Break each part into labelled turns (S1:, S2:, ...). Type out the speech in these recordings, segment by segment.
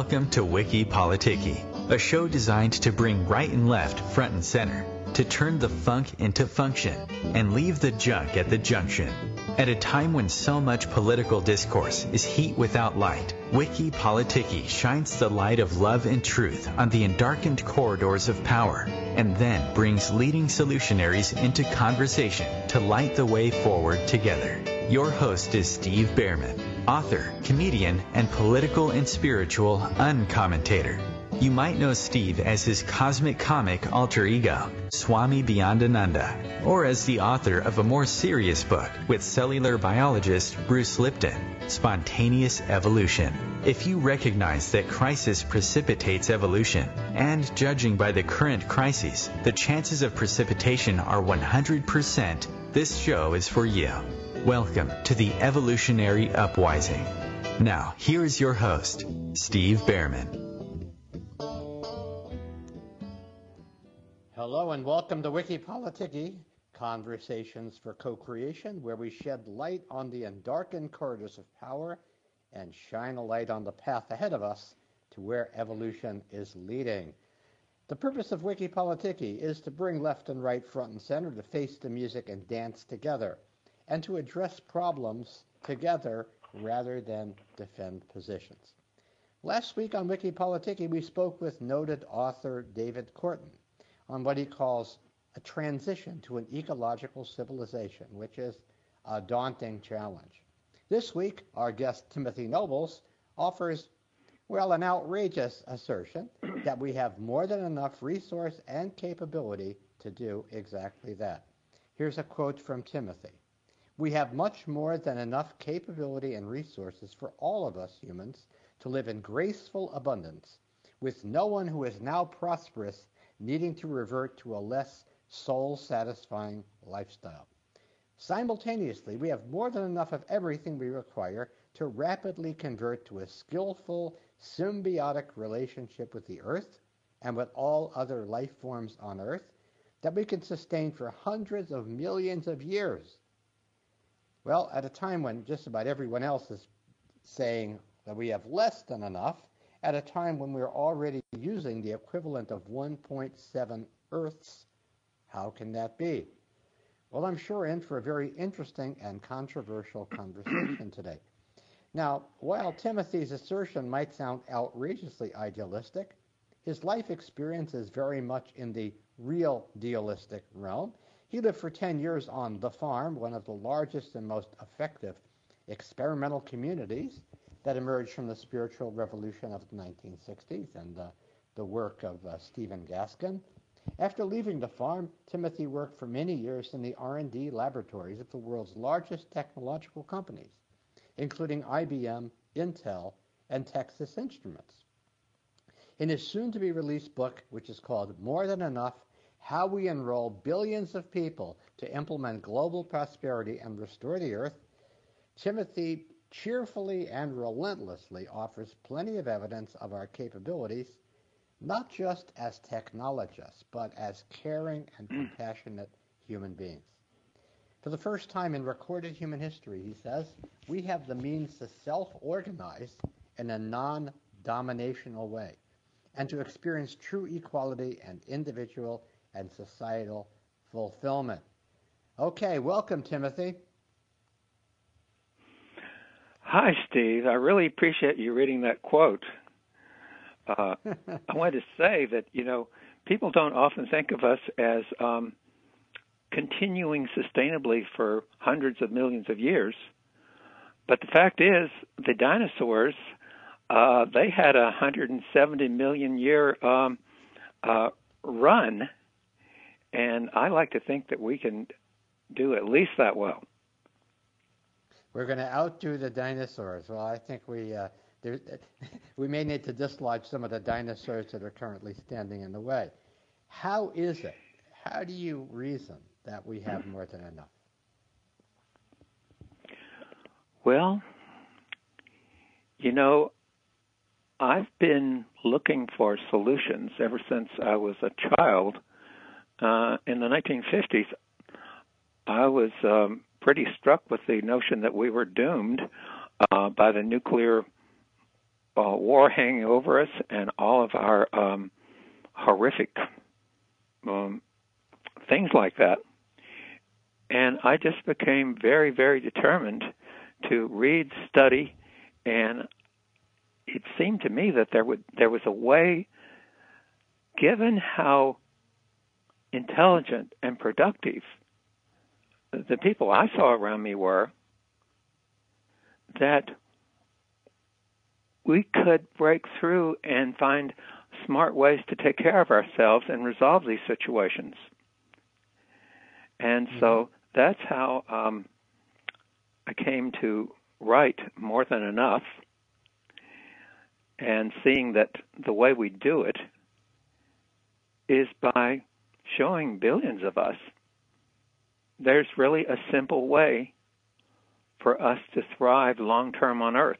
S1: Welcome to Wiki Politiki, a show designed to bring right and left front and center, to turn the funk into function, and leave the junk at the junction. At a time when so much political discourse is heat without light, Wiki Politiki shines the light of love and truth on the endarkened corridors of power, and then brings leading solutionaries into conversation to light the way forward together. Your host is Steve Behrman, author, comedian, and political and spiritual uncommentator. You might know Steve as his cosmic comic alter ego, Swami Beyondananda, or as the author of a more serious book with cellular biologist Bruce Lipton, Spontaneous Evolution. If you recognize that crisis precipitates evolution, and judging by the current crises, the chances of precipitation are 100%, this show is for you. Welcome to the Evolutionary Upwising. Now, here is your host, Steve Behrman.
S2: Hello and welcome to Wiki Politiki, Conversations for Co-Creation, where we shed light on the undarkened corridors of power and shine a light on the path ahead of us to where evolution is leading. The purpose of Wiki Politiki is to bring left and right front and center, to face the music and dance together, and to address problems together rather than defend positions. Last week on Wiki Politiki, we spoke with noted author David Korten on what he calls a transition to an ecological civilization, which is a daunting challenge. This week, our guest Timothy Nobles offers, an outrageous assertion that we have more than enough resource and capability to do exactly that. Here's a quote from Timothy. "We have much more than enough capability and resources for all of us humans to live in graceful abundance, with no one who is now prosperous needing to revert to a less soul-satisfying lifestyle. Simultaneously, we have more than enough of everything we require to rapidly convert to a skillful, symbiotic relationship with the Earth and with all other life forms on Earth that we can sustain for hundreds of millions of years." Well, at a time when just about everyone else is saying that we have less than enough, at a time when we're already using the equivalent of 1.7 Earths, how can that be? Well, I'm sure in for a very interesting and controversial conversation today. Now, while Timothy's assertion might sound outrageously idealistic, his life experience is very much in the real dealistic realm. He lived for 10 years on The Farm, one of the largest and most effective experimental communities that emerged from the spiritual revolution of the 1960s and the work of Stephen Gaskin. After leaving The Farm, Timothy worked for many years in the R&D laboratories of the world's largest technological companies, including IBM, Intel, and Texas Instruments. In his soon-to-be-released book, which is called More Than Enough, How We Enroll Billions of People to Implement Global Prosperity and Restore the Earth, Timothy cheerfully and relentlessly offers plenty of evidence of our capabilities, not just as technologists, but as caring and compassionate human beings. For the first time in recorded human history, he says, we have the means to self-organize in a non-dominational way and to experience true equality and individual and societal fulfillment. Okay, welcome, Timothy.
S3: Hi, Steve. I really appreciate you reading that quote. I wanted to say that, people don't often think of us as continuing sustainably for hundreds of millions of years. But the fact is, the dinosaurs, they had a 170 million year run. And I like to think that we can do at least that well.
S2: We're going to outdo the dinosaurs. Well, I think we may need to dislodge some of the dinosaurs that are currently standing in the way. How is it? How do you reason that we have more than enough?
S3: Well, I've been looking for solutions ever since I was a child. In the 1950s, I was pretty struck with the notion that we were doomed by the nuclear war hanging over us and all of our horrific things like that. And I just became very, very determined to read, study, and it seemed to me that there was a way, given how intelligent and productive the people I saw around me were, that we could break through and find smart ways to take care of ourselves and resolve these situations. And so that's how I came to write More Than Enough, and seeing that the way we do it is by showing billions of us there's really a simple way for us to thrive long-term on Earth.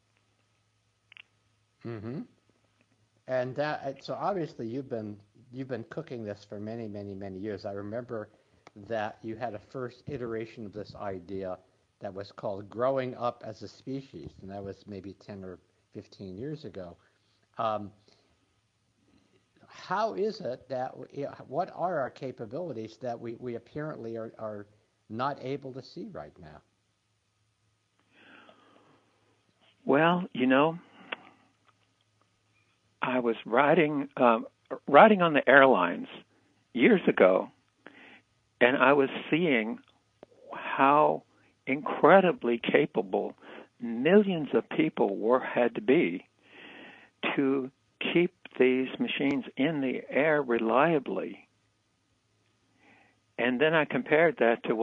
S2: Mm-hmm. And so obviously you've been cooking this for many, many, many years. I remember that you had a first iteration of this idea that was called Growing Up as a Species, and that was maybe 10 or 15 years ago. How is it that, what are our capabilities that we apparently are not able to see right now?
S3: Well, I was riding on the airlines years ago, and I was seeing how incredibly capable millions of people had to be to keep these machines in the air reliably. And then I compared that to,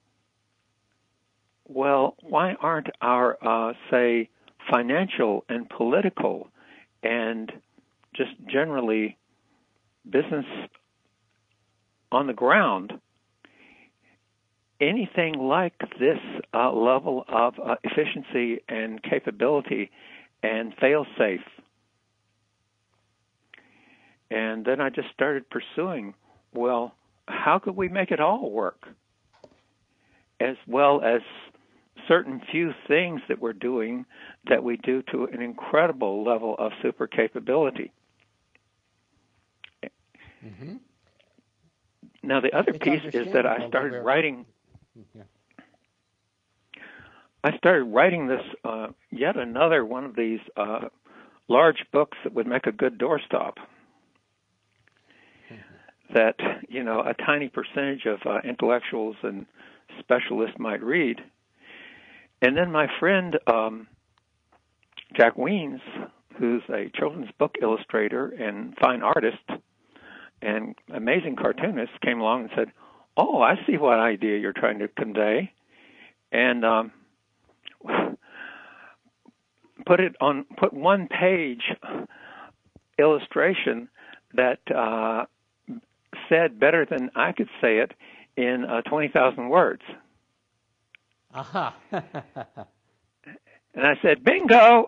S3: well, why aren't our, say, financial and political and just generally business on the ground anything like this level of efficiency and capability and fail-safe? And then I just started pursuing, well, how could we make it all work? As well as certain few things that we're doing that we do to an incredible level of super capability.
S2: Mm-hmm.
S3: Now, the other piece is that I started writing. Yeah. I started writing this, yet another one of these large books that would make a good doorstop. That, a tiny percentage of intellectuals and specialists might read. And then my friend, Jack Wiens, who's a children's book illustrator and fine artist and amazing cartoonist, came along and said, "Oh, I see what idea you're trying to convey," and put one page illustration that said better than I could say it in 20,000 words.
S2: Aha.
S3: And I said, "Bingo!"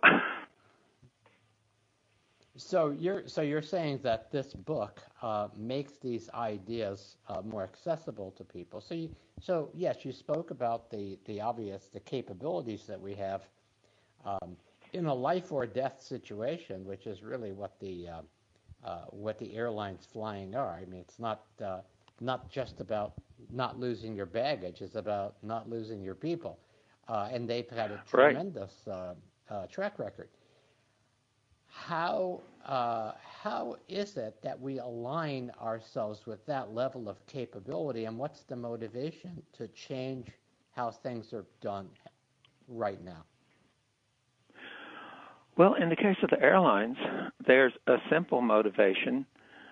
S2: So you're saying that this book makes these ideas more accessible to people. So yes, you spoke about the obvious, the capabilities that we have in a life or death situation, which is really what the airlines flying are. I mean, it's not just about not losing your baggage; it's about not losing your people, and they've had a tremendous track record. How is it that we align ourselves with that level of capability, and what's the motivation to change how things are done right now?
S3: Well, in the case of the airlines, there's a simple motivation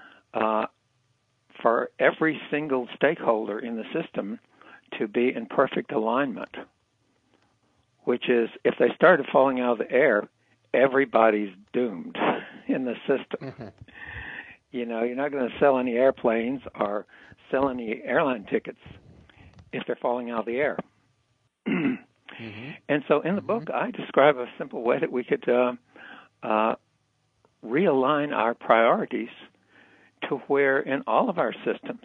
S3: for every single stakeholder in the system to be in perfect alignment, which is if they started falling out of the air, everybody's doomed in the system. You're not going to sell any airplanes or sell any airline tickets if they're falling out of the air. Mm-hmm. And so in the book, I describe a simple way that we could realign our priorities to where in all of our systems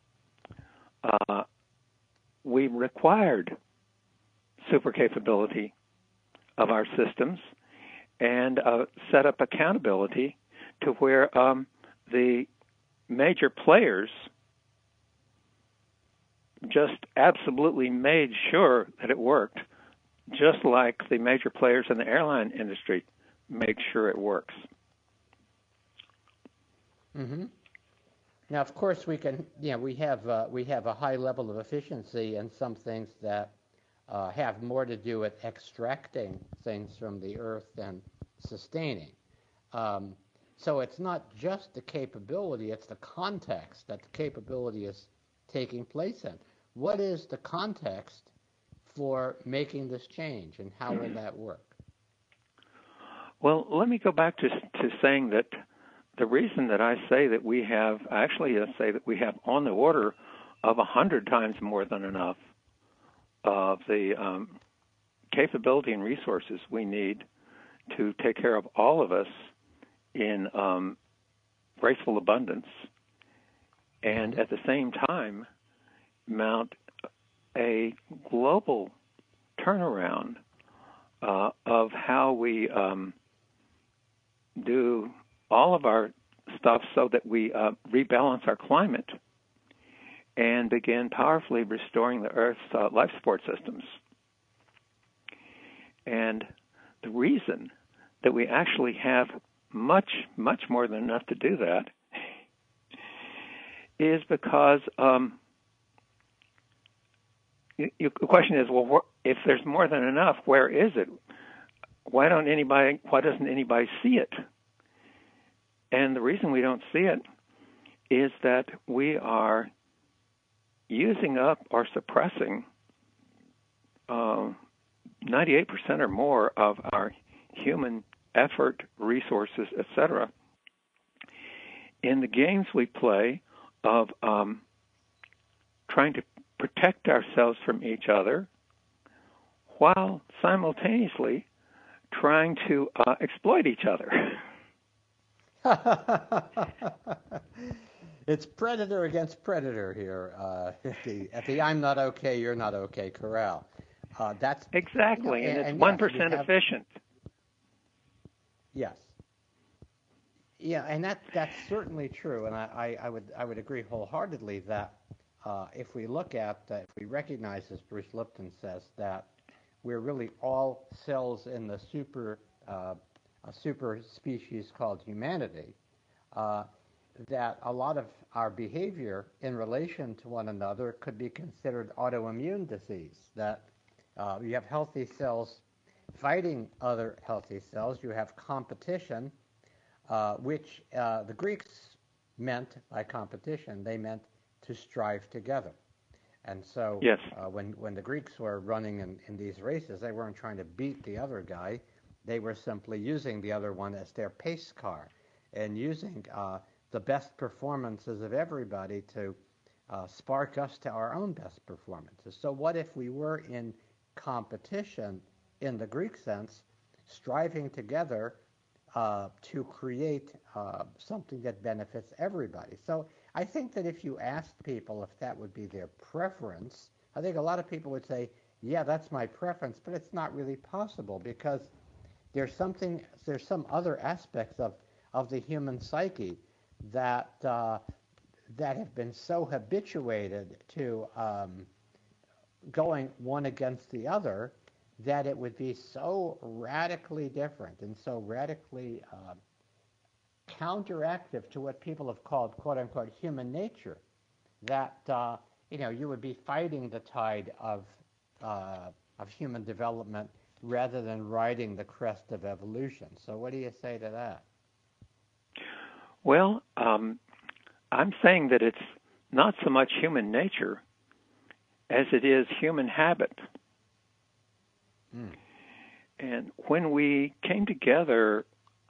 S3: we required super capability of our systems, and set up accountability to where the major players just absolutely made sure that it worked, just like the major players in the airline industry make sure it works.
S2: Mm-hmm. Now, of course, we can. We have a high level of efficiency in some things that have more to do with extracting things from the earth than sustaining. So it's not just the capability; it's the context that the capability is taking place in. What is the context for making this change, and how will that work?
S3: Well, let me go back to saying that the reason that I say that we have, actually I say that we have on the order of 100 times more than enough of the capability and resources we need to take care of all of us in graceful abundance, and at the same time mount a global turnaround of how we do all of our stuff so that we rebalance our climate and begin powerfully restoring the Earth's life support systems. And the reason that we actually have much, much more than enough to do that is because the question is, well, if there's more than enough, where is it? Why doesn't anybody see it? And the reason we don't see it is that we are using up or suppressing 98% or more of our human effort, resources, etc., in the games we play of trying to protect ourselves from each other while simultaneously trying to exploit each other.
S2: It's predator against predator here at the I'm not okay, you're not okay corral. That's
S3: exactly, and it's 1% efficient.
S2: Yes. Yeah, and that's certainly true, and I would agree wholeheartedly that if we look at if we recognize, as Bruce Lipton says, that we're really all cells in the super species called humanity, that a lot of our behavior in relation to one another could be considered autoimmune disease, that you have healthy cells fighting other healthy cells. You have competition, which the Greeks meant by competition, they meant to strive together. And so
S3: yes.
S2: When the Greeks were running in these races, they weren't trying to beat the other guy. They were simply using the other one as their pace car and using the best performances of everybody to spark us to our own best performances. So what if we were in competition in the Greek sense, striving together to create something that benefits everybody? So I think that if you asked people if that would be their preference, I think a lot of people would say, yeah, that's my preference, but it's not really possible because there's some other aspects of the human psyche that have been so habituated to going one against the other that it would be so radically different and so radically counteractive to what people have called, quote unquote, human nature, that you would be fighting the tide of human development rather than riding the crest of evolution. So what do you say to that?
S3: Well, I'm saying that it's not so much human nature as it is human habit. And when we came together,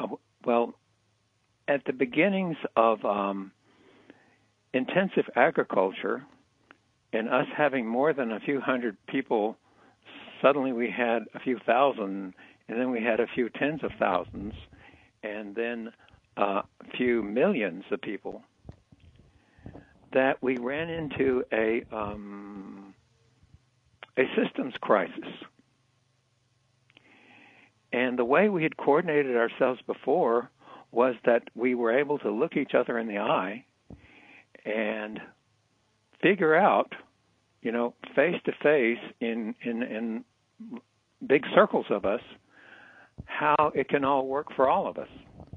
S3: at the beginnings of intensive agriculture and us having more than a few hundred people, suddenly we had a few thousand, and then we had a few tens of thousands, and then a few millions of people, that we ran into a systems crisis. And the way we had coordinated ourselves before was that we were able to look each other in the eye and figure out, face to face in big circles of us, how it can all work for all of us.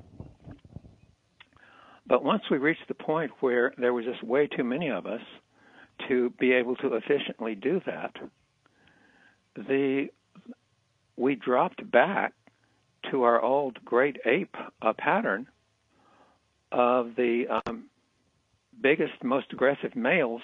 S3: But once we reached the point where there was just way too many of us to be able to efficiently do that, we dropped back to our old great ape pattern of the biggest, most aggressive males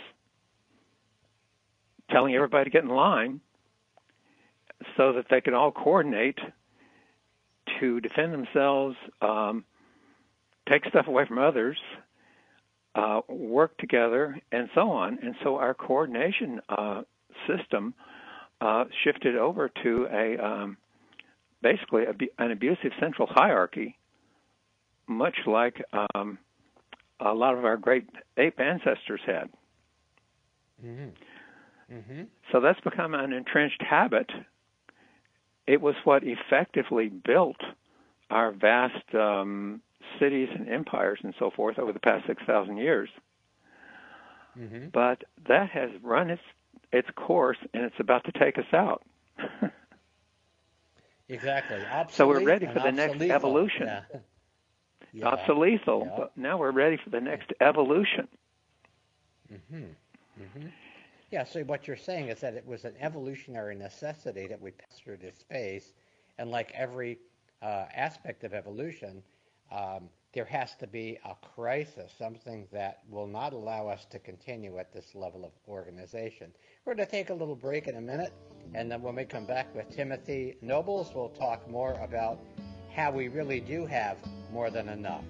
S3: telling everybody to get in line so that they could all coordinate to defend themselves, take stuff away from others, work together, and so on. And so our coordination system shifted over to basically an abusive central hierarchy, much like a lot of our great ape ancestors had. Mm-hmm. Mm-hmm. So that's become an entrenched habit. It was what effectively built our vast cities and empires and so forth over the past 6,000 years. Mm-hmm. But that has run its course, and it's about to take us out.
S2: Exactly. Obsolete,
S3: so we're ready for the next evolution.
S2: Yeah. Yeah.
S3: Obsolethal,
S2: yeah.
S3: But now we're ready for the next evolution.
S2: Mm-hmm. Mm-hmm. Yeah, so what you're saying is that it was an evolutionary necessity that we passed through this phase, and like every aspect of evolution, there has to be a crisis, something that will not allow us to continue at this level of organization. We're going to take a little break in a minute, and then when we come back with Timothy Nobles, we'll talk more about how we really do have more than enough.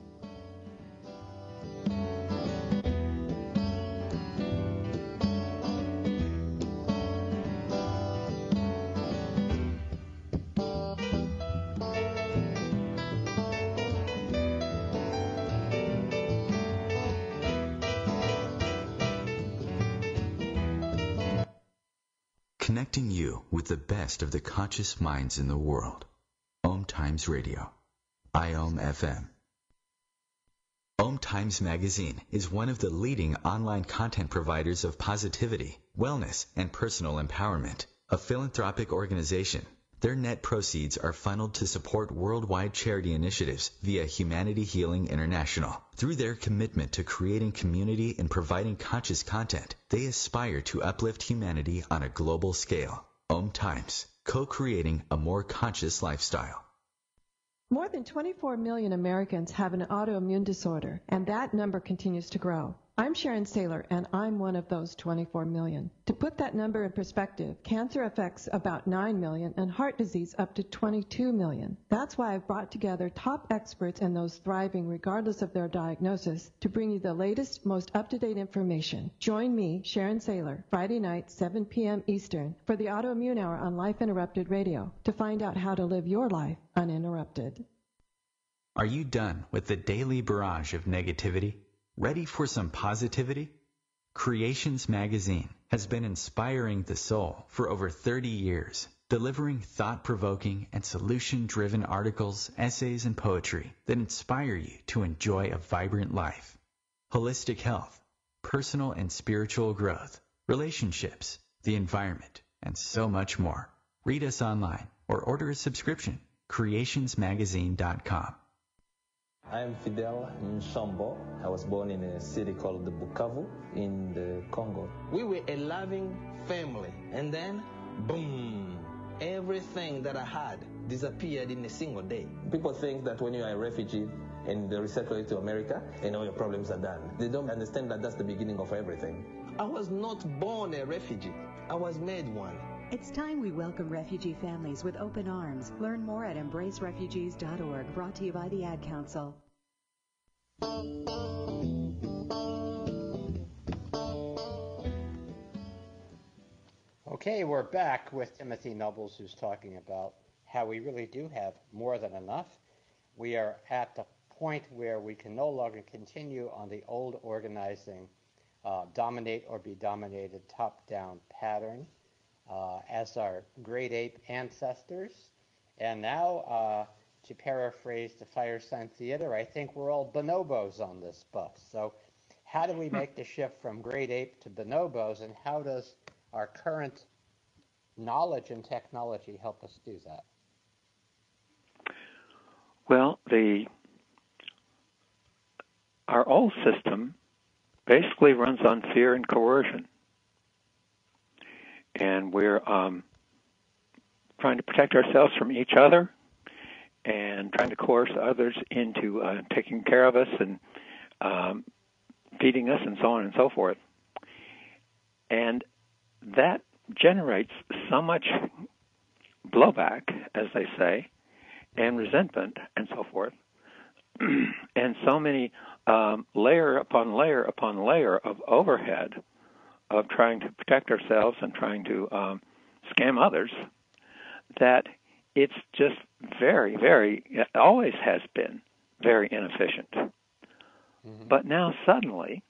S1: Connecting you with the best of the conscious minds in the world. Om Times Radio. IOM FM. Om Times Magazine is one of the leading online content providers of positivity, wellness, and personal empowerment. A philanthropic organization, their net proceeds are funneled to support worldwide charity initiatives via Humanity Healing International. Through their commitment to creating community and providing conscious content, they aspire to uplift humanity on a global scale. Om Times, co-creating a more conscious lifestyle.
S4: More than 24 million Americans have an autoimmune disorder, and that number continues to grow. I'm Sharon Saylor, and I'm one of those 24 million. To put that number in perspective, cancer affects about 9 million and heart disease up to 22 million. That's why I've brought together top experts and those thriving regardless of their diagnosis to bring you the latest, most up-to-date information. Join me, Sharon Saylor, Friday night, 7 p.m. Eastern, for the Autoimmune Hour on Life Interrupted Radio to find out how to live your life uninterrupted.
S1: Are you done with the daily barrage of negativity? Ready for some positivity? Creations Magazine has been inspiring the soul for over 30 years, delivering thought-provoking and solution-driven articles, essays, and poetry that inspire you to enjoy a vibrant life. Holistic health, personal and spiritual growth, relationships, the environment, and so much more. Read us online or order a subscription. creationsmagazine.com.
S5: I'm Fidel Nshambo. I was born in a city called Bukavu in the Congo. We were a loving family, and then, boom, everything that I had disappeared in a single day. People think that when you are a refugee and they resettle you to America, and all your problems are done. They don't understand that that's the beginning of everything. I was not born a refugee. I was made one.
S6: It's time we welcome refugee families with open arms. Learn more at embracerefugees.org, brought to you by the Ad Council.
S2: Okay, we're back with Timothy Nobles, who's talking about how we really do have more than enough. We are at the point where we can no longer continue on the old organizing, dominate or be dominated top-down pattern. As our great ape ancestors, And now, to paraphrase the Firesign Theater, I think we're all bonobos on this bus. So how do we make the shift from great ape to bonobos, and how does our current knowledge and technology help us do that?
S3: Well, our old system basically runs on fear and coercion. And we're trying to protect ourselves from each other and trying to coerce others into taking care of us and feeding us and so on and so forth. And that generates so much blowback, as they say, and resentment and so forth, and so many layer upon layer upon layer of overhead of trying to protect ourselves and trying to scam others, that it's just very, very, it always has been very inefficient. Mm-hmm. But now suddenly,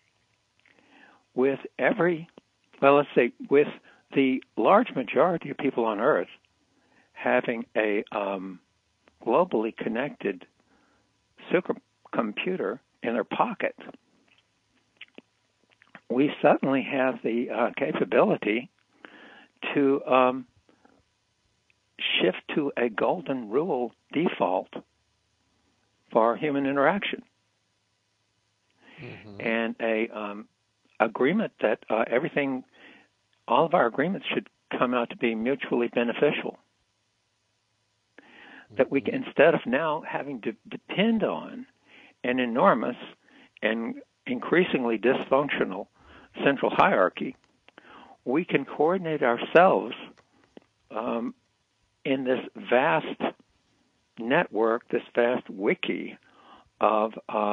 S3: with with the large majority of people on Earth having a globally connected supercomputer in their pocket, we suddenly have the capability to shift to a golden rule default for human interaction, mm-hmm. and a agreement that all of our agreements should come out to be mutually beneficial. Mm-hmm. That we can, instead of now having to depend on an enormous and increasingly dysfunctional central hierarchy, we can coordinate ourselves in this vast network, this vast wiki of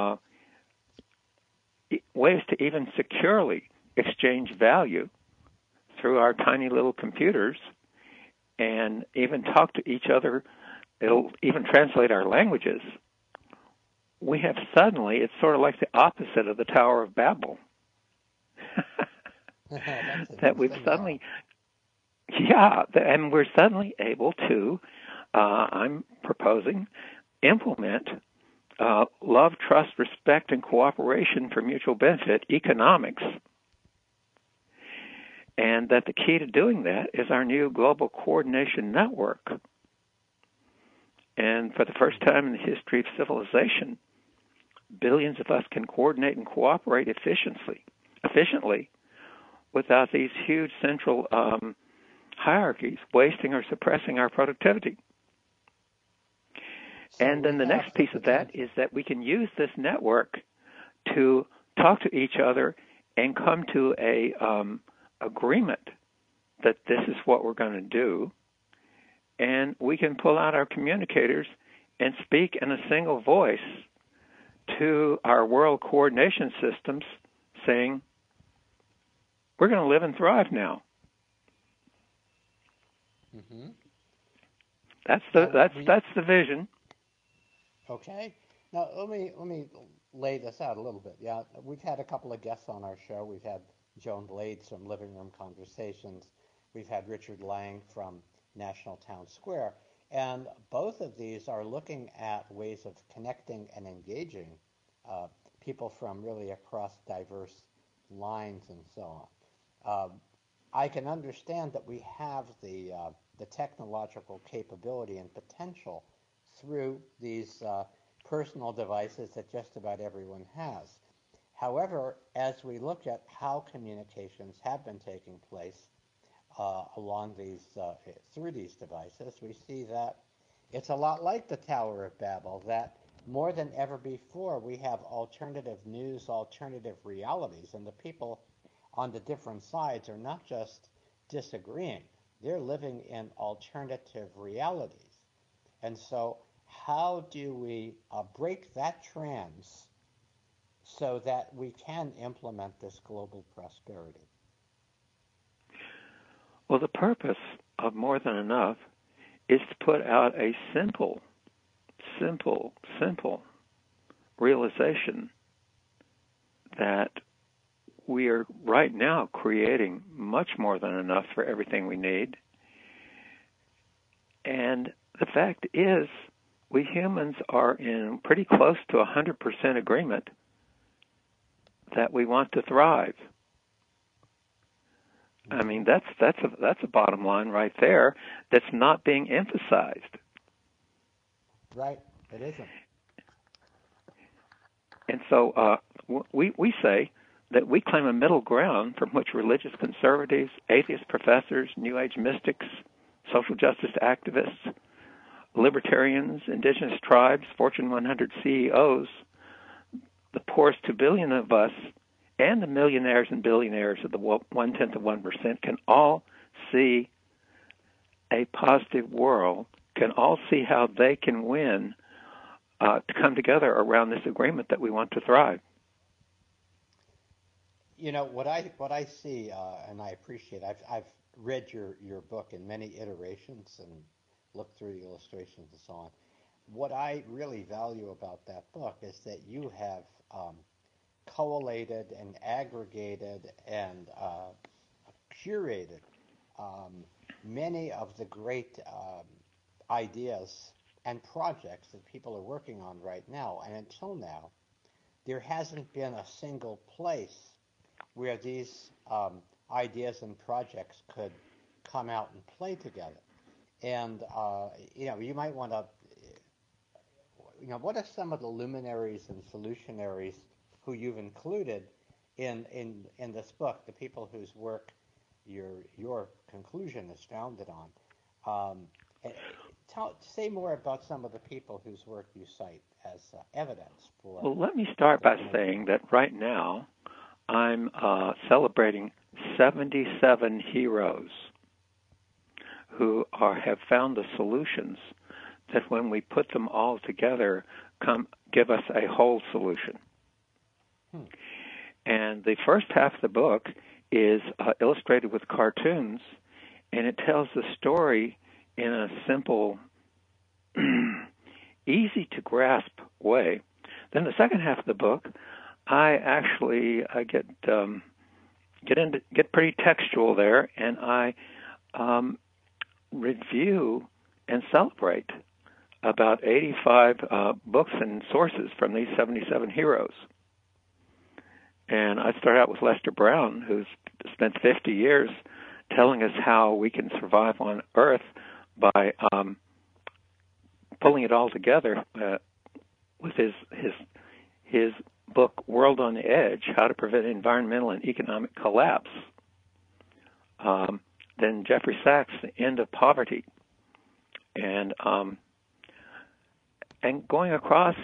S3: ways to even securely exchange value through our tiny little computers and even talk to each other. It'll even translate our languages. We have suddenly, it's sort of like the opposite of the Tower of Babel. That we've suddenly, and we're suddenly able to, I'm proposing, implement love, trust, respect, and cooperation for mutual benefit economics. And that the key to doing that is our new global coordination network. And for the first time in the history of civilization, billions of us can coordinate and cooperate efficiently without these huge central hierarchies wasting or suppressing our productivity. So and then the next piece of that is that we can use this network to talk to each other and come to a agreement that this is what we're going to do, and we can pull out our communicators and speak in a single voice to our world coordination systems, saying, we're going to live and thrive now. Mm-hmm. That's the vision.
S2: Okay. Now let me lay this out a little bit. Yeah, we've had a couple of guests on our show. We've had Joan Blades from Living Room Conversations. We've had Richard Lang from National Town Square. And both of these are looking at ways of connecting and engaging people from really across diverse lines and so on. I can understand that we have the technological capability and potential through these personal devices that just about everyone has. However, as we look at how communications have been taking place through these devices, we see that it's a lot like the Tower of Babel, that more than ever before we have alternative news, alternative realities, and the people on the different sides are not just disagreeing, they're living in alternative realities. And so how do we break that trance so that we can implement this global prosperity?
S3: Well, the purpose of More Than Enough is to put out a simple realization that we are right now creating much more than enough for everything we need, and the fact is, we humans are in pretty close to 100% agreement that we want to thrive. I mean, that's a bottom line right there that's not being emphasized.
S2: Right, it isn't.
S3: And so we say that we claim a middle ground from which religious conservatives, atheist professors, New Age mystics, social justice activists, libertarians, indigenous tribes, Fortune 100 CEOs, the poorest 2 billion of us, and the millionaires and billionaires of the 1/10 of 1% can all see a positive world, can all see how they can win to come together around this agreement that we want to thrive.
S2: You know, what I see, and I appreciate, I've read your book in many iterations and looked through the illustrations and so on. What I really value about that book is that you have collated and aggregated and curated many of the great ideas and projects that people are working on right now. And until now, there hasn't been a single place where these ideas and projects could come out and play together. And, you might want to, what are some of the luminaries and solutionaries who you've included in this book, the people whose work your conclusion is founded on? Say more about some of the people whose work you cite as evidence for.
S3: Well, let me start by saying that right now I'm celebrating 77 heroes who have found the solutions that, when we put them all together, give us a whole solution. And the first half of the book is illustrated with cartoons, and it tells the story in a simple, easy to grasp way. Then the second half of the book, I get pretty textual there, and I review and celebrate about 85 books and sources from these 77 heroes. And I start out with Lester Brown, who's spent 50 years telling us how we can survive on Earth by pulling it all together with his book, World on the Edge, How to Prevent Environmental and Economic Collapse. Then Jeffrey Sachs, The End of Poverty. And going across,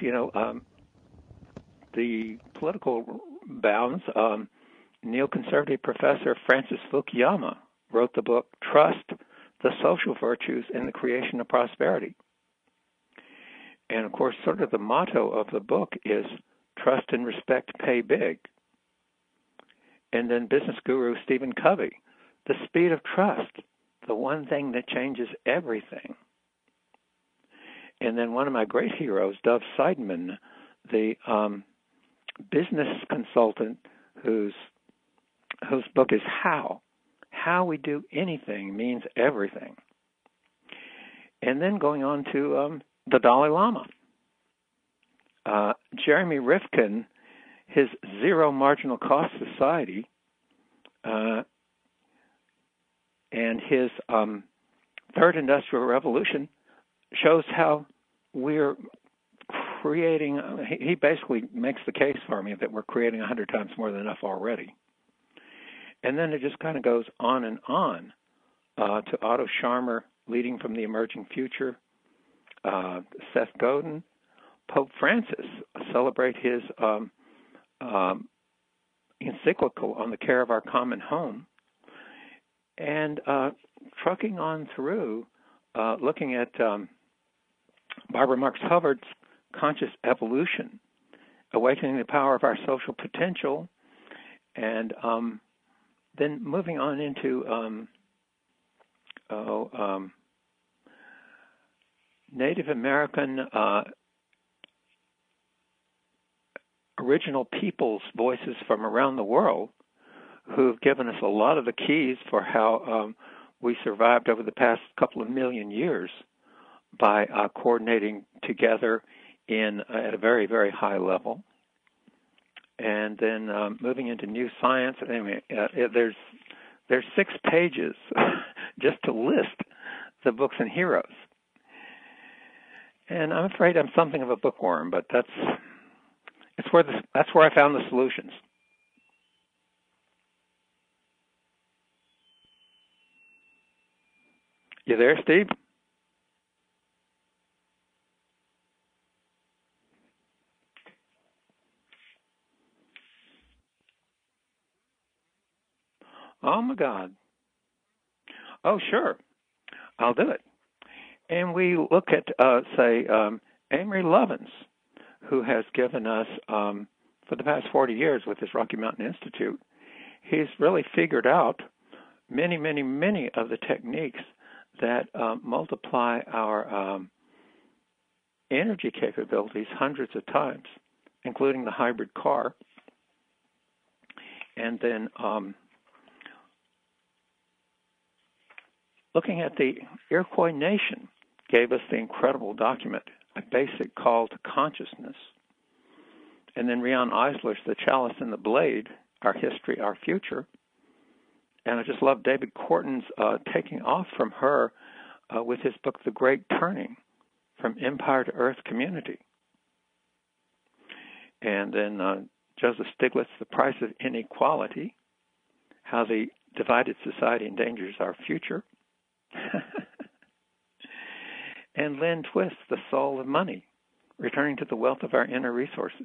S3: the political bounds, neoconservative professor Francis Fukuyama wrote the book Trust, the Social Virtues and the Creation of Prosperity. And, of course, sort of the motto of the book is trust and respect pay big. And then business guru Stephen Covey, the speed of trust, the one thing that changes everything. And then one of my great heroes, Dov Seidman, the business consultant whose book is How We Do Anything Means Everything. And then going on to the Dalai Lama. Jeremy Rifkin, his Zero Marginal Cost Society, and his Third Industrial Revolution shows how we're creating, he basically makes the case for me that we're creating 100 times more than enough already. And then it just kind of goes on and on to Otto Scharmer, Leading from the Emerging Future, Seth Godin, Pope Francis celebrate his encyclical on the care of our common home, and trucking on through, looking at Barbara Marx Hubbard's Conscious Evolution, Awakening the Power of Our Social Potential, and then moving on into Native American original peoples' voices from around the world who've given us a lot of the keys for how we survived over the past couple of million years by coordinating together at a very, very high level. And then moving into new science. Anyway, there's 6 pages just to list the books and heroes. And I'm afraid I'm something of a bookworm, but that's where I found the solutions. You there, Steve? Oh my God. Oh, sure. I'll do it. And we look at, say, Amory Lovins, who has given us, for the past 40 years with his Rocky Mountain Institute, he's really figured out many, many, many of the techniques that multiply our energy capabilities hundreds of times, including the hybrid car. And then looking at the Iroquois Nation gave us the incredible document, A Basic Call to Consciousness. And then Rian Eisler's The Chalice and the Blade, Our History, Our Future. And I just love David Corton's taking off from her with his book, The Great Turning, From Empire to Earth Community. And then Joseph Stiglitz, The Price of Inequality, How the Divided Society Endangers Our Future. And Lynn Twist, The Soul of Money, Returning to the Wealth of Our Inner Resources.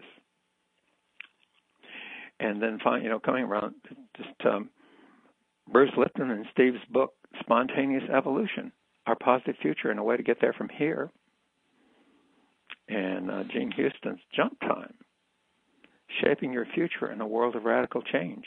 S3: And then, coming around, just Bruce Lipton and Steve's book, Spontaneous Evolution, Our Positive Future and a Way to Get There from Here. And Gene Houston's Jump Time, Shaping Your Future in a World of Radical Change.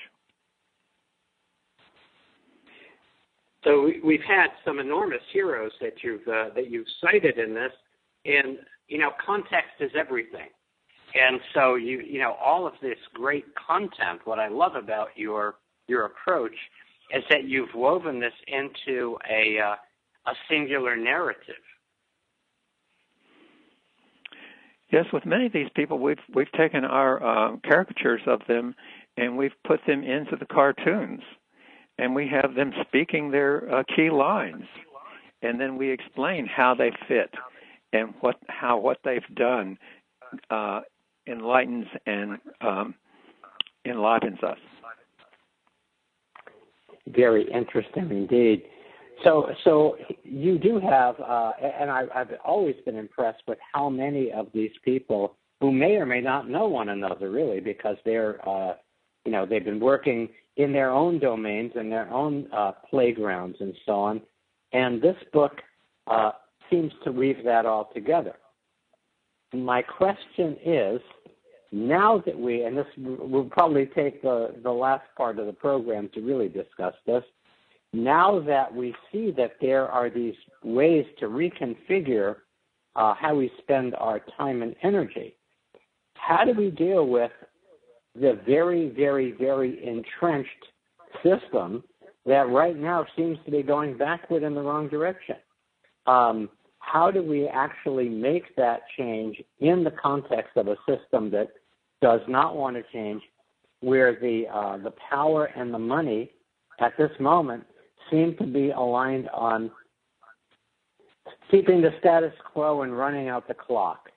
S2: So we've had some enormous heroes that you've cited in this, and context is everything. And so all of this great content. What I love about your approach is that you've woven this into a singular narrative.
S3: Yes, with many of these people, we've taken our caricatures of them and we've put them into the cartoons. And we have them speaking their key lines, and then we explain how they fit and what they've done enlightens and enlivens us.
S2: Very interesting indeed. So you do have, and I've always been impressed with how many of these people who may or may not know one another really, because they're they've been working in their own domains and their own playgrounds and so on. And this book seems to weave that all together. My question is, now that and this will probably take the last part of the program to really discuss this, now that we see that there are these ways to reconfigure how we spend our time and energy, how do we deal with the very, very, very entrenched system that right now seems to be going backward in the wrong direction? How do we actually make that change in the context of a system that does not want to change, where the power and the money at this moment seem to be aligned on keeping the status quo and running out the clock?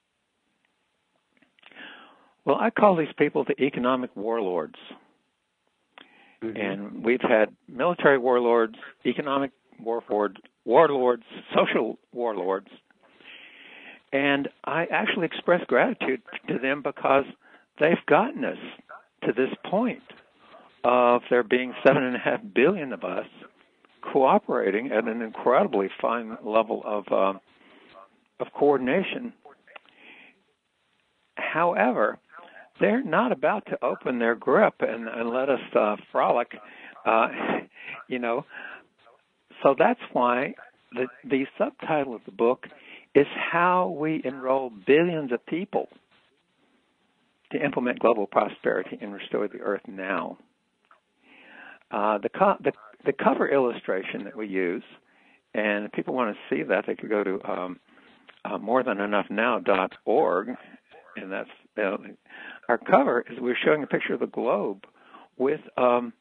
S3: Well, I call these people the economic warlords. Mm-hmm. And we've had military warlords, economic warlords, social warlords. And I actually express gratitude to them because they've gotten us to this point of there being 7.5 billion of us cooperating at an incredibly fine level of coordination. However, they're not about to open their grip and let us frolic, So that's why the subtitle of the book is How We Enroll Billions of People to Implement Global Prosperity and Restore the Earth Now. The cover illustration that we use And if people want to see that, they could go to morethanenoughnow.org, and that's our cover is we're showing a picture of the globe with it's a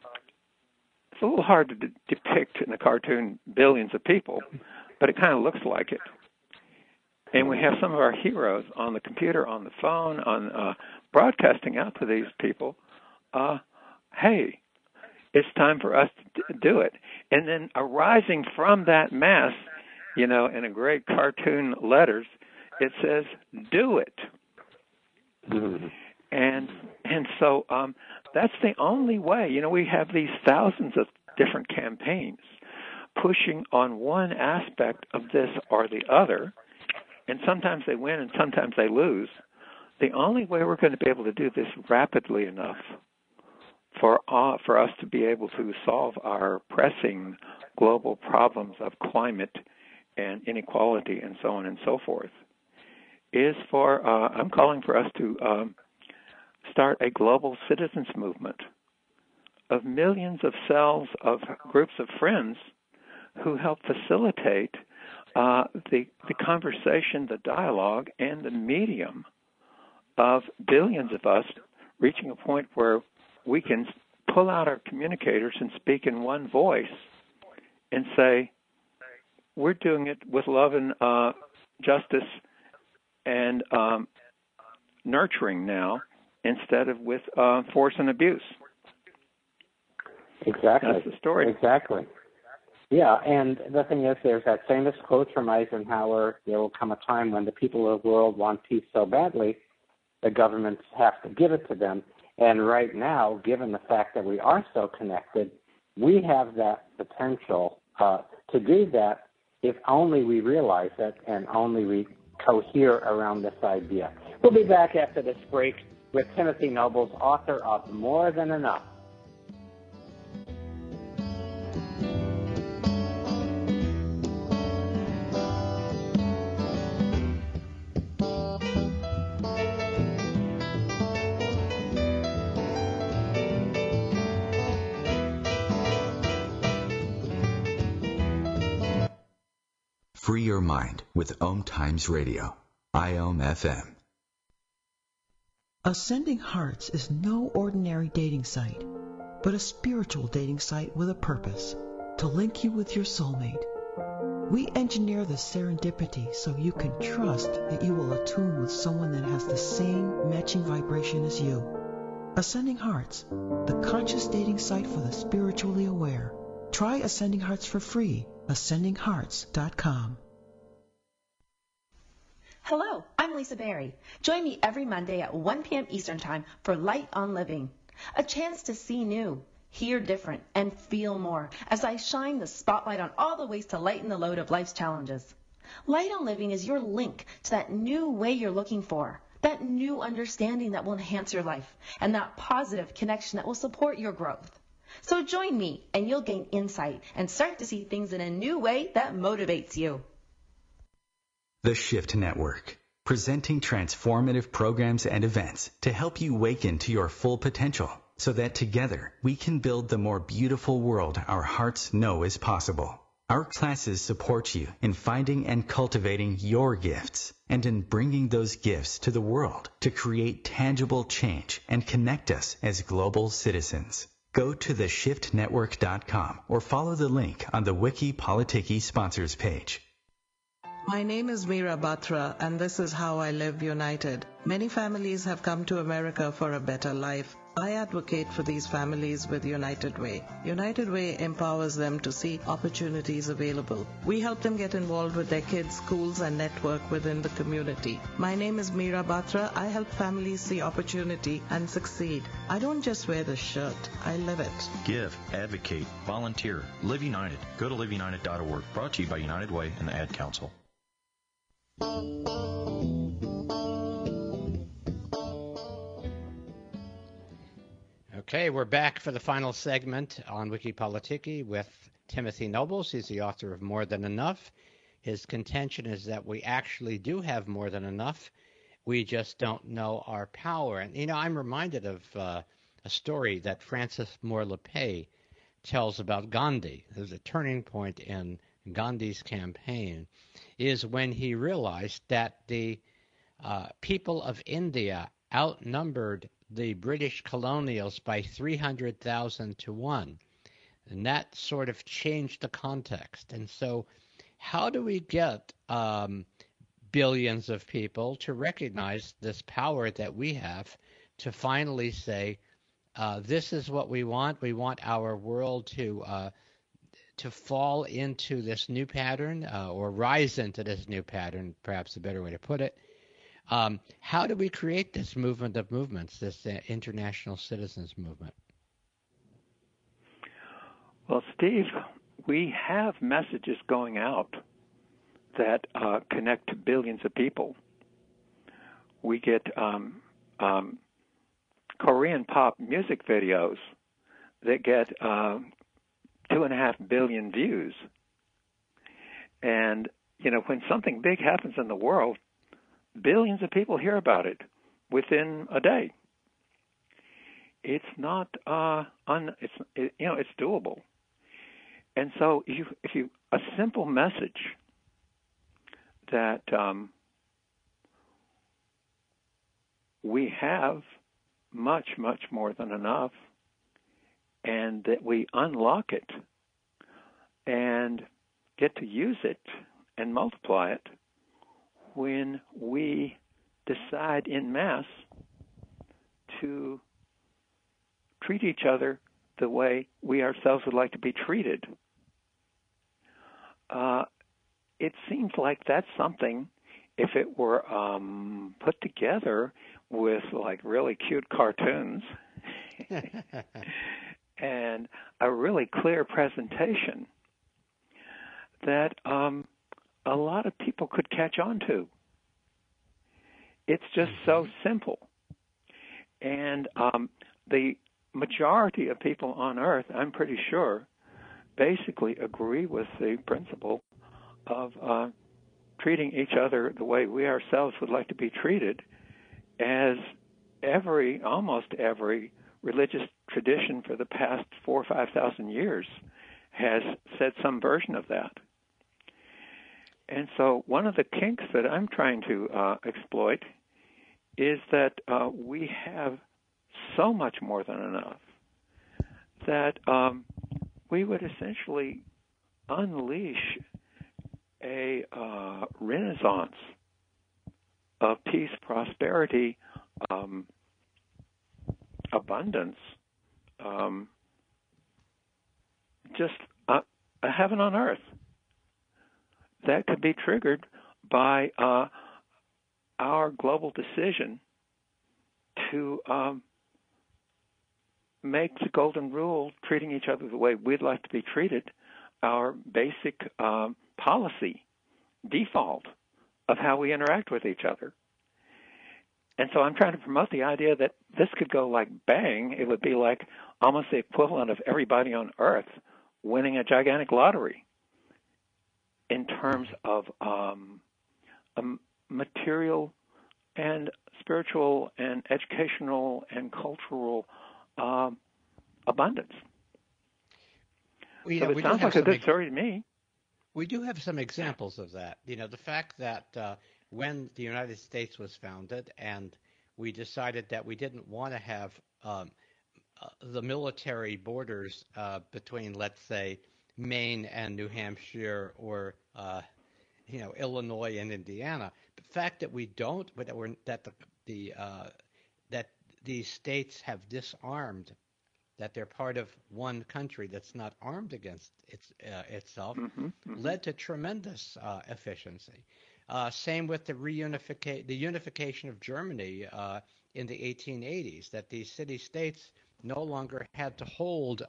S3: little hard to depict in a cartoon billions of people, but it kind of looks like it. And we have some of our heroes on the computer, on the phone, on broadcasting out to these people, hey, it's time for us to do it. And then arising from that mass, in a great cartoon letters, it says, do it. Mm-hmm. And so that's the only way. We have these thousands of different campaigns pushing on one aspect of this or the other, and sometimes they win and sometimes they lose. The only way we're going to be able to do this rapidly enough for us to be able to solve our pressing global problems of climate and inequality and so on and so forth is for, I'm calling for us to start a global citizens movement of millions of cells of groups of friends who help facilitate the conversation, the dialogue, and the medium of billions of us reaching a point where we can pull out our communicators and speak in one voice and say, we're doing it with love and justice and nurturing now instead of with force and abuse.
S2: Exactly.
S3: That's the story.
S2: Exactly. Yeah, and the thing is, there's that famous quote from Eisenhower, there will come a time when the people of the world want peace so badly, the governments have to give it to them. And right now, given the fact that we are so connected, we have that potential to do that if only we realize it and only we cohere around this idea. We'll be back after this break with Timothy Nobles, author of More Than Enough.
S1: Free your mind with Om Times Radio, IOM FM.
S7: Ascending Hearts is no ordinary dating site, but a spiritual dating site with a purpose, to link you with your soulmate. We engineer the serendipity so you can trust that you will attune with someone that has the same matching vibration as you. Ascending Hearts, the conscious dating site for the spiritually aware. Try Ascending Hearts for free. AscendingHearts.com.
S8: Hello, I'm Lisa Berry. Join me every Monday at 1 p.m. Eastern Time for Light on Living, a chance to see new, hear different, and feel more as I shine the spotlight on all the ways to lighten the load of life's challenges. Light on Living is your link to that new way you're looking for, that new understanding that will enhance your life, and that positive connection that will support your growth. So join me, and you'll gain insight and start to see things in a new way that motivates you.
S1: The Shift Network, presenting transformative programs and events to help you waken to your full potential so that together we can build the more beautiful world our hearts know is possible. Our classes support you in finding and cultivating your gifts and in bringing those gifts to the world to create tangible change and connect us as global citizens. Go to theshiftnetwork.com or follow the link on the Wiki Politiki sponsors page.
S7: My name is Meera Batra, and this is How I Live United. Many families have come to America for a better life. I advocate for these families with United Way. United Way empowers them to see opportunities available. We help them get involved with their kids, schools, and network within the community. My name is Meera Batra. I help families see opportunity and succeed. I don't just wear the shirt, I live it.
S9: Give, advocate, volunteer. Live United. Go to liveunited.org. Brought to you by United Way and the Ad Council.
S2: Okay, we're back for the final segment on Wiki Politiki with Timothy Nobles. He's the author of More Than Enough. His contention is that we actually do have more than enough. We just don't know our power. And, I'm reminded of a story that Francis Moore Lepay tells about Gandhi. There's a turning point in Gandhi's campaign, is when he realized that the people of India outnumbered the British colonials by 300,000 to 1. And that sort of changed the context. And so how do we get billions of people to recognize this power that we have to finally say, this is what we want. We want our world to fall into this new pattern or rise into this new pattern, perhaps a better way to put it. How do we create this movement of movements, this international citizens movement?
S3: Well, Steve, we have messages going out that connect to billions of people. We get Korean pop music videos that get 2.5 billion views. And, when something big happens in the world, billions of people hear about it within a day. It's not it's doable. And so if you a simple message that we have much, much more than enough, and that we unlock it and get to use it and multiply it when we decide en masse to treat each other the way we ourselves would like to be treated. It seems like that's something, if it were put together with like really cute cartoons and a really clear presentation, that a lot of people could catch on to. It's just so simple. And the majority of people on Earth, I'm pretty sure, basically agree with the principle of treating each other the way we ourselves would like to be treated, as almost every religious tradition for the past 4,000 or 5,000 years has said some version of that. And so one of the kinks that I'm trying to exploit is that we have so much more than enough that we would essentially unleash a renaissance of peace, prosperity, abundance, just a heaven on earth that could be triggered by our global decision to make the golden rule, treating each other the way we'd like to be treated, our basic policy default of how we interact with each other. And so I'm trying to promote the idea that this could go like bang. It would be like almost the equivalent of everybody on Earth winning a gigantic lottery in terms of material and spiritual and educational and cultural abundance.
S2: Well,
S3: so it sounds like a good story to me.
S2: We do have some examples of that. The fact that when the United States was founded and we decided that we didn't want to have the military borders between, let's say, Maine and New Hampshire or Illinois and Indiana. The fact that we don't, that these states have disarmed, that they're part of one country that's not armed against itself, led to tremendous efficiency. Same with the unification of Germany in the 1880s, that these city-states no longer had to hold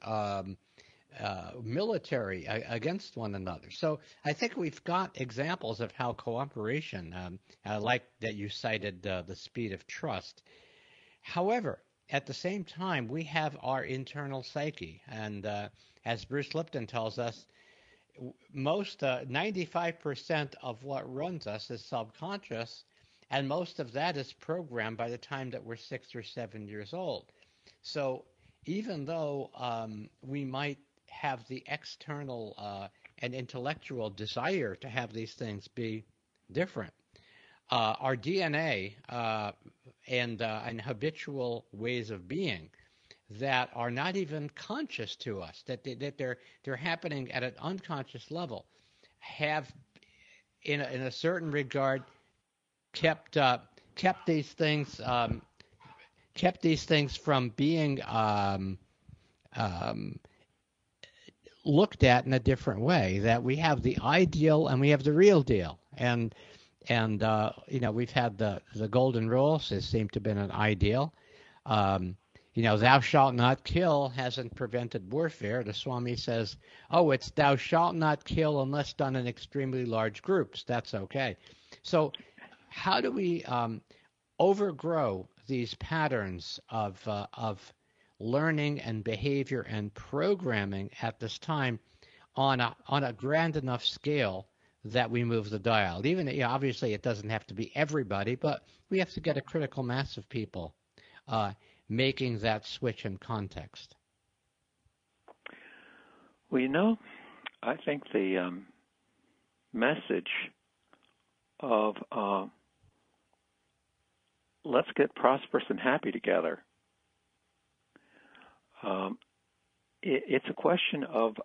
S2: military against one another. So I think we've got examples of how cooperation, I like that you cited the speed of trust. However, at the same time, we have our internal psyche. And as Bruce Lipton tells us, most 95% of what runs us is subconscious, and most of that is programmed by the time that we're 6 or 7 years old. So even though we might have the external an intellectual desire to have these things be different. Our DNA and habitual ways of being that are not even conscious to us, that they're happening at an unconscious level, have in a certain regard kept these things from being looked at in a different way. That we have the ideal and we have the real deal, and we've had the golden rules. It seemed to have been an ideal. Thou shalt not kill hasn't prevented warfare. The Swami says, it's thou shalt not kill unless done in extremely large groups. That's okay. So how do we overgrow these patterns of learning and behavior and programming at this time on a grand enough scale that we move the dial? Even obviously it doesn't have to be everybody, but we have to get a critical mass of people making that switch in context.
S3: Well, I think the message of let's get prosperous and happy together, it's a question of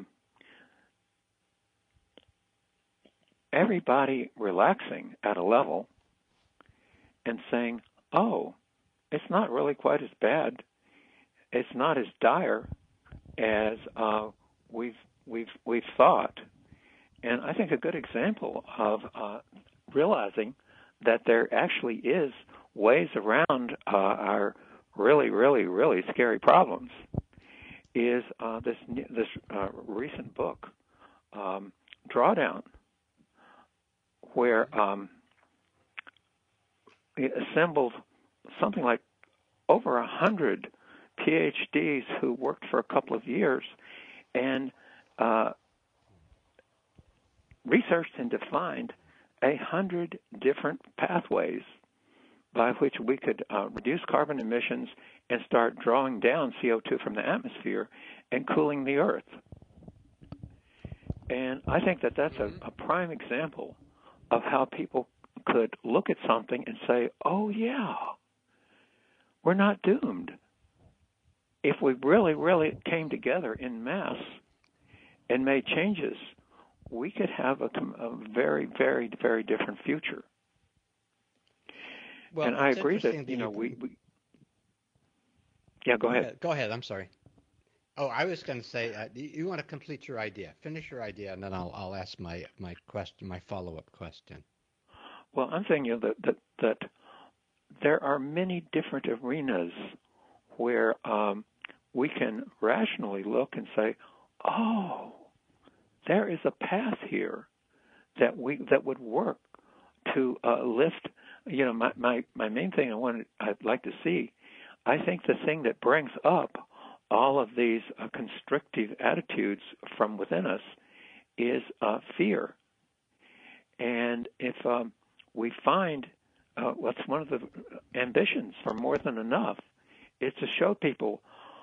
S3: everybody relaxing at a level and saying, it's not really quite as bad. It's not as dire as we've thought. And I think a good example of realizing that there actually is ways around our really, really, really scary problems is this recent book, Drawdown, where it assembled something like over 100 PhDs who worked for a couple of years and researched and defined 100 different pathways by which we could reduce carbon emissions and start drawing down CO2 from the atmosphere and cooling the earth. And I think that that's a prime example of how people could look at something and say, yeah, we're not doomed. If we really, really came together in mass and made changes, we could have a very, very, very different future.
S2: Well,
S3: and I agree that, we yeah, go ahead.
S2: Go ahead. I'm sorry. I was going to say, you want to complete your idea. Finish your idea, and then I'll ask my question, my follow-up question.
S3: Well, I'm saying that there are many different arenas where we can rationally look and say, there is a path here that would work to lift. My main thing I'd like to see. I think the thing that brings up all of these constrictive attitudes from within us is fear. And if we find what's one of the ambitions for More Than Enough is to show people,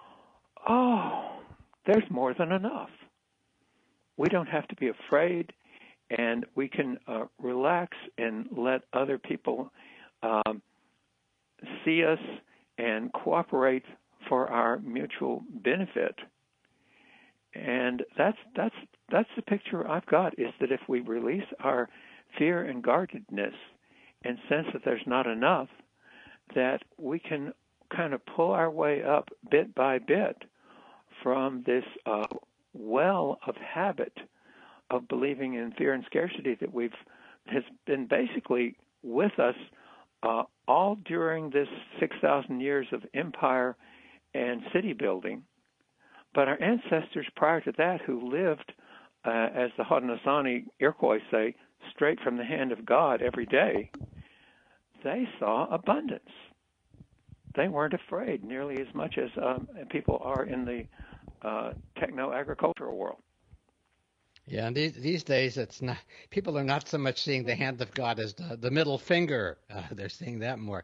S3: there's more than enough. We don't have to be afraid, and we can relax and let other people see us and cooperate for our mutual benefit. And that's the picture I've got, is that if we release our fear and guardedness and sense that there's not enough, that we can kind of pull our way up bit by bit from this well of habit of believing in fear and scarcity that has been basically with us all during this 6,000 years of empire and city building. But our ancestors prior to that, who lived, as the Haudenosaunee Iroquois say, straight from the hand of God every day, they saw abundance. They weren't afraid nearly as much as people are in the techno-agricultural world.
S2: Yeah, and these days it's not. People are not so much seeing the hand of God as the middle finger. They're seeing that more.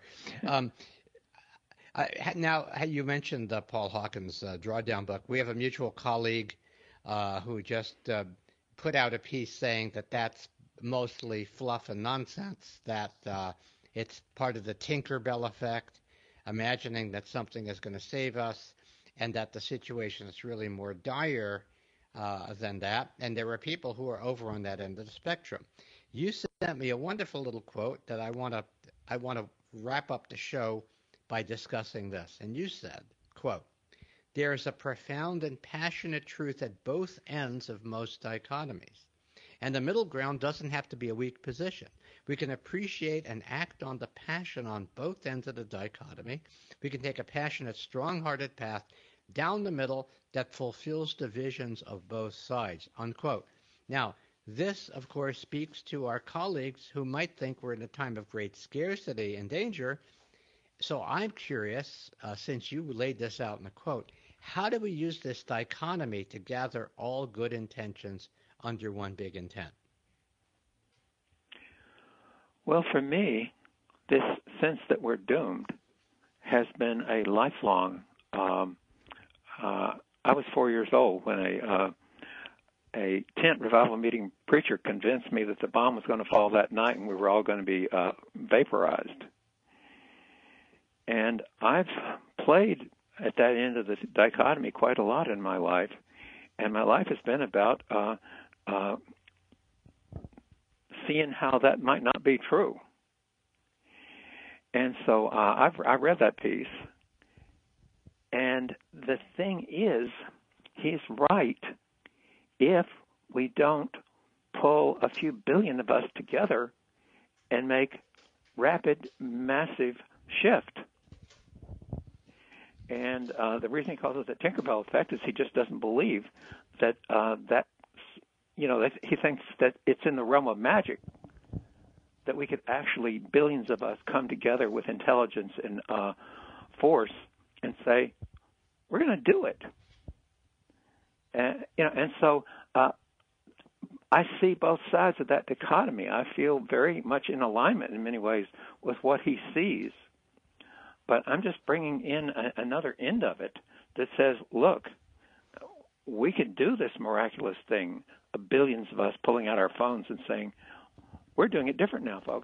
S2: Now, you mentioned Paul Hawken's Drawdown book. We have a mutual colleague who just put out a piece saying that that's mostly fluff and nonsense, that it's part of the Tinkerbell effect, imagining that something is going to save us, and that the situation is really more dire than that. And there are people who are over on that end of the spectrum. You sent me a wonderful little quote that I want to wrap up the show by discussing this. And you said, quote, "There is a profound and passionate truth at both ends of most dichotomies. And the middle ground doesn't have to be a weak position. We can appreciate and act on the passion on both ends of the dichotomy. We can take a passionate, strong-hearted path down the middle that fulfills the visions of both sides," unquote. Now, this, of course, speaks to our colleagues who might think we're in a time of great scarcity and danger. So I'm curious, since you laid this out in a quote, how do we use this dichotomy to gather all good intentions under one big intent?
S3: Well, for me, this sense that we're doomed has been a lifelong. I was 4 years old when a tent revival meeting preacher convinced me that the bomb was going to fall that night and we were all going to be vaporized. And I've played at that end of the dichotomy quite a lot in my life, and my life has been about seeing how that might not be true. And so I read that piece, and the thing is, he's right. If we don't pull a few billion of us together and make rapid, massive shift. And the reason he calls it the Tinkerbell effect is he just doesn't believe that he thinks that it's in the realm of magic that we could actually, billions of us, come together with intelligence and force and say, we're going to do it. And so I see both sides of that dichotomy. I feel very much in alignment in many ways with what he sees. But I'm just bringing in another end of it that says, look, we could do this miraculous thing, billions of us pulling out our phones and saying, we're doing it different now, folks.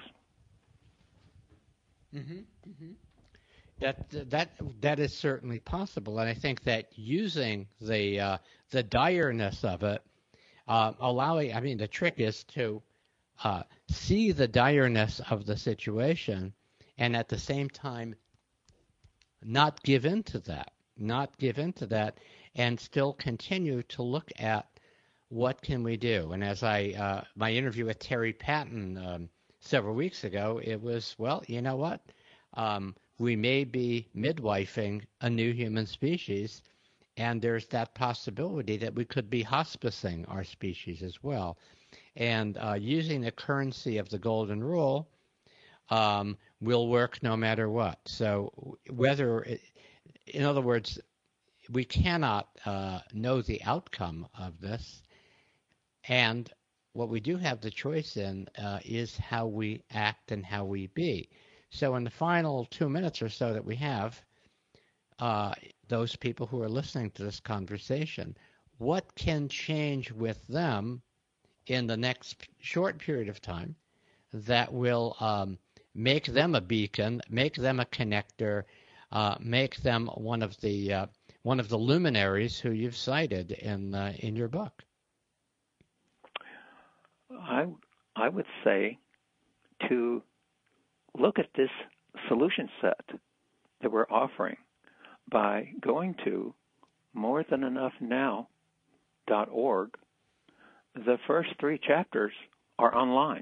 S2: Mm-hmm. Mm-hmm. That is certainly possible, and I think that using the direness of it, the trick is to see the direness of the situation, and at the same time not give in to that, and still continue to look at what can we do. And as my interview with Terry Patton several weeks ago, it was, well, you know what? We may be midwifing a new human species, and there's that possibility that we could be hospicing our species as well. And using the currency of the golden rule will work no matter what. So in other words, we cannot know the outcome of this, and what we do have the choice in is how we act and how we be. So in the final 2 minutes or so that we have, those people who are listening to this conversation, what can change with them in the next short period of time that will make them a beacon, make them a connector, make them one of the luminaries who you've cited in your book?
S3: I would say to look at this solution set that we're offering by going to morethanenoughnow.org. The first 3 chapters are online,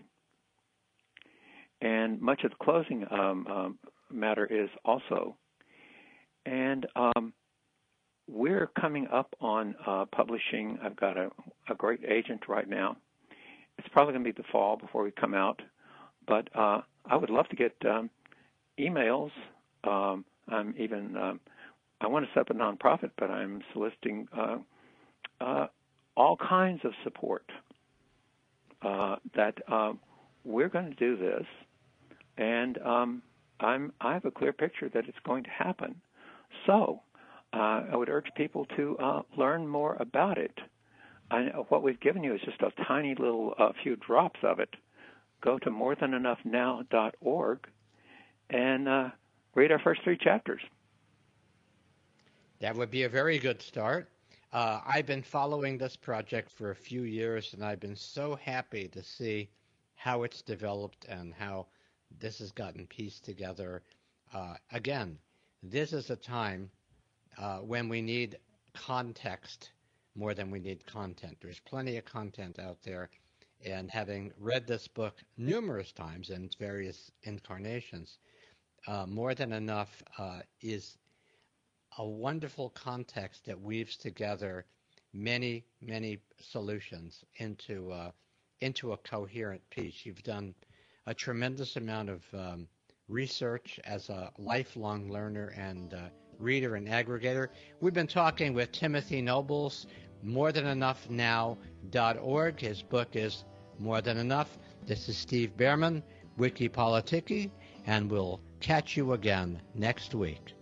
S3: and much of the closing matter is also. And we're coming up on publishing. I've got a great agent right now. It's probably going to be the fall before we come out, but I would love to get emails. I want to set up a nonprofit, but I'm soliciting all kinds of support that we're going to do this, and I have a clear picture that it's going to happen. So I would urge people to learn more about it. what we've given you is just a tiny little few drops of it. Go to morethanenoughnow.org and read our first 3 chapters.
S2: That would be a very good start. I've been following this project for a few years, and I've been so happy to see how it's developed and how this has gotten pieced together. Again, this is a time when we need context more than we need content. There's plenty of content out there, and having read this book numerous times in its various incarnations, More Than Enough is a wonderful context that weaves together many, many solutions into a coherent piece. You've done a tremendous amount of research as a lifelong learner and reader and aggregator. We've been talking with Timothy Nobles, morethanenoughnow.org. His book is More Than Enough. This is Steve Behrman, Wiki Politiki, and we'll catch you again next week.